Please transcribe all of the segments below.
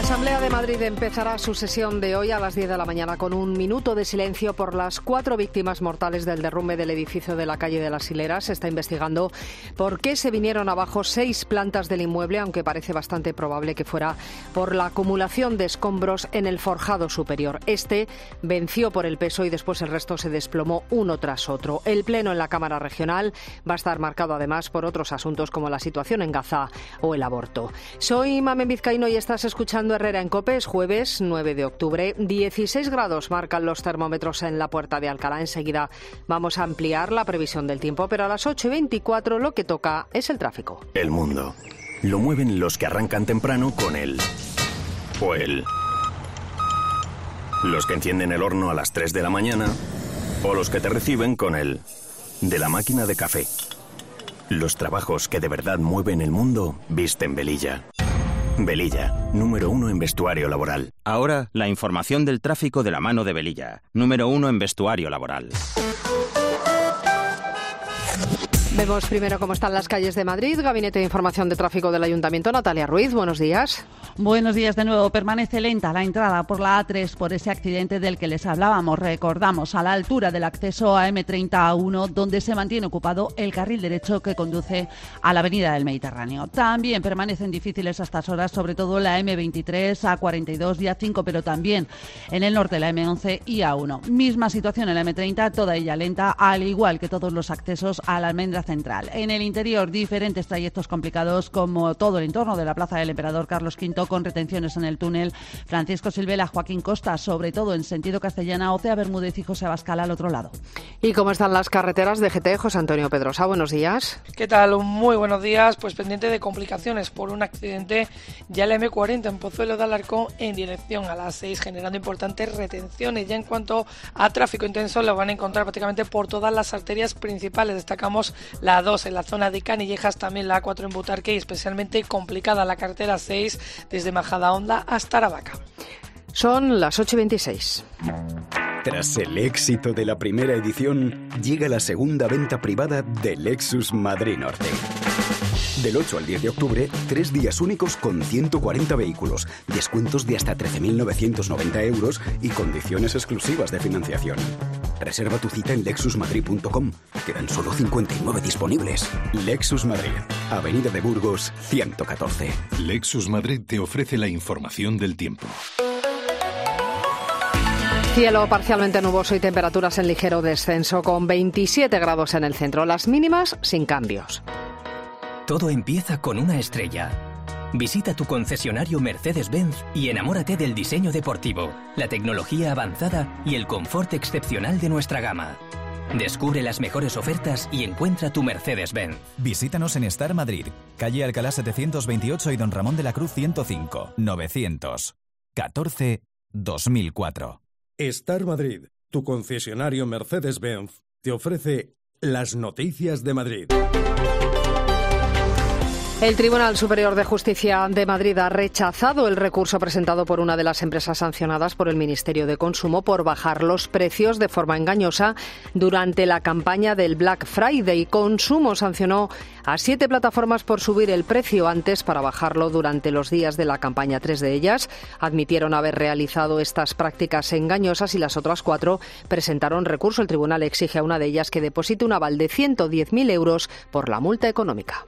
Asamblea de Madrid empezará su sesión de hoy a las 10 de la mañana con un minuto de silencio por las 4 víctimas mortales del derrumbe del edificio de la calle de las Hileras. Se está investigando por qué se vinieron abajo 6 plantas del inmueble, aunque parece bastante probable que fuera por la acumulación de escombros en el forjado superior. Este venció por el peso y después el resto se desplomó uno tras otro. El pleno en la Cámara Regional va a estar marcado además por otros asuntos como la situación en Gaza o el aborto. Soy Mamen Vizcaíno y estás escuchando Herrera en COPE. Es jueves 9 de octubre. 16 grados marcan los termómetros en la Puerta de Alcalá. Enseguida vamos a ampliar la previsión del tiempo, pero a las 8:24 lo que toca es el tráfico. El mundo lo mueven los que arrancan temprano con él o él. Los que encienden el horno a las 3 de la mañana o los que te reciben con el de la máquina de café. Los trabajos que de verdad mueven el mundo visten Velilla. Velilla, número 1 en vestuario laboral. Ahora, la información del tráfico de la mano de Velilla, número 1 en vestuario laboral. Vemos primero cómo están las calles de Madrid. Gabinete de Información de Tráfico del Ayuntamiento, Natalia Ruiz, buenos días. Buenos días de nuevo. Permanece lenta la entrada por la A3 por ese accidente del que les hablábamos. Recordamos, a la altura del acceso a M30A1, donde se mantiene ocupado el carril derecho que conduce a la Avenida del Mediterráneo. También permanecen difíciles a estas horas, sobre todo la M23, A42 y A5, pero también en el norte la M11 y A1. Misma situación en la M30, toda ella lenta, al igual que todos los accesos a la Almendra Central. En el interior, diferentes trayectos complicados, como todo el entorno de la Plaza del Emperador Carlos V, con retenciones en el túnel Francisco Silvela, Joaquín Costa, sobre todo en sentido Castellana, Ocea Bermúdez y José Abascal al otro lado. ¿Y cómo están las carreteras de GT? José Antonio Pedrosa, buenos días. ¿Qué tal? Muy buenos días. Pues pendiente de complicaciones por un accidente ya la M40 en Pozuelo de Alarcón en dirección a la 6, generando importantes retenciones. Ya en cuanto a tráfico intenso, lo van a encontrar prácticamente por todas las arterias principales. Destacamos la 2 en la zona de Canillejas, también la A4 en Butarque y especialmente complicada la carretera 6 desde Majadahonda hasta Aravaca. Son las 8:26. Tras el éxito de la primera edición, llega la segunda venta privada de Lexus Madrid Norte. Del 8 al 10 de octubre, 3 días únicos con 140 vehículos, descuentos de hasta 13.990 euros y condiciones exclusivas de financiación. Reserva tu cita en lexusmadrid.com. Quedan solo 59 disponibles. Lexus Madrid, Avenida de Burgos, 114. Lexus Madrid te ofrece la información del tiempo. Cielo parcialmente nuboso y temperaturas en ligero descenso, con 27 grados en el centro. Las mínimas sin cambios. Todo empieza con una estrella. Visita tu concesionario Mercedes-Benz y enamórate del diseño deportivo, la tecnología avanzada y el confort excepcional de nuestra gama. Descubre las mejores ofertas y encuentra tu Mercedes-Benz. Visítanos en Star Madrid, calle Alcalá 728 y Don Ramón de la Cruz 105, 914-2004. Star Madrid, tu concesionario Mercedes-Benz, te ofrece las noticias de Madrid. El Tribunal Superior de Justicia de Madrid ha rechazado el recurso presentado por una de las empresas sancionadas por el Ministerio de Consumo por bajar los precios de forma engañosa durante la campaña del Black Friday. Consumo sancionó a 7 plataformas por subir el precio antes para bajarlo durante los días de la campaña. 3 de ellas admitieron haber realizado estas prácticas engañosas y las otras 4 presentaron recurso. El tribunal exige a una de ellas que deposite un aval de 110.000 euros por la multa económica.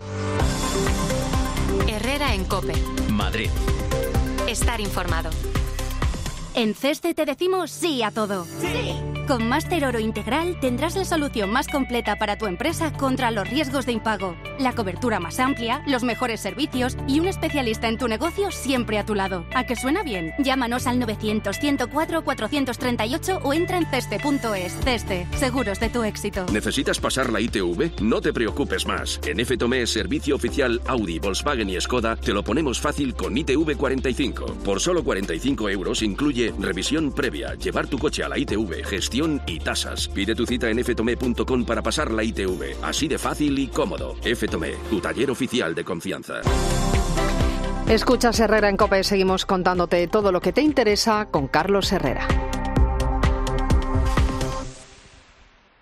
Herrera en COPE. Madrid. Estar informado. En CESCE te decimos sí a todo. ¡Sí! Con Máster Oro Integral tendrás la solución más completa para tu empresa contra los riesgos de impago, la cobertura más amplia, los mejores servicios y un especialista en tu negocio siempre a tu lado. ¿A que suena bien? Llámanos al 900-104-438 o entra en ceste.es. CESCE, seguros de tu éxito. ¿Necesitas pasar la ITV? No te preocupes más. En FTOME, servicio oficial Audi, Volkswagen y Skoda, te lo ponemos fácil con ITV 45. Por solo 45 euros incluye revisión previa, llevar tu coche a la ITV, gestión y tasas. Pide tu cita en ftome.com para pasar la ITV. Así de fácil y cómodo. FTOME, tu taller oficial de confianza. Escuchas Herrera en COPE. Seguimos contándote todo lo que te interesa con Carlos Herrera.